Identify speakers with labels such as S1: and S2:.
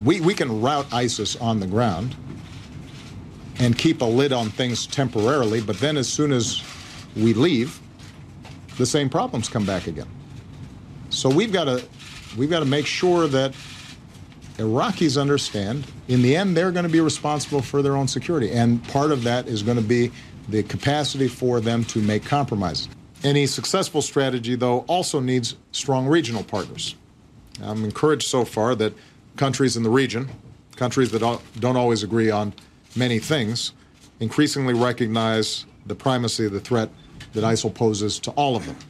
S1: We can rout ISIS on the ground and keep a lid on things temporarily, but then as soon as we leave, the same problems come back again. So we've got to make sure that Iraqis understand, in the end, they're going to be responsible for their own security, and part of that is going to be the capacity for them to make compromises. Any successful strategy, though, also needs strong regional partners. I'm encouraged so far that countries in the region, countries that don't always agree on many things, increasingly recognize the primacy of the threat that ISIL poses to all of them.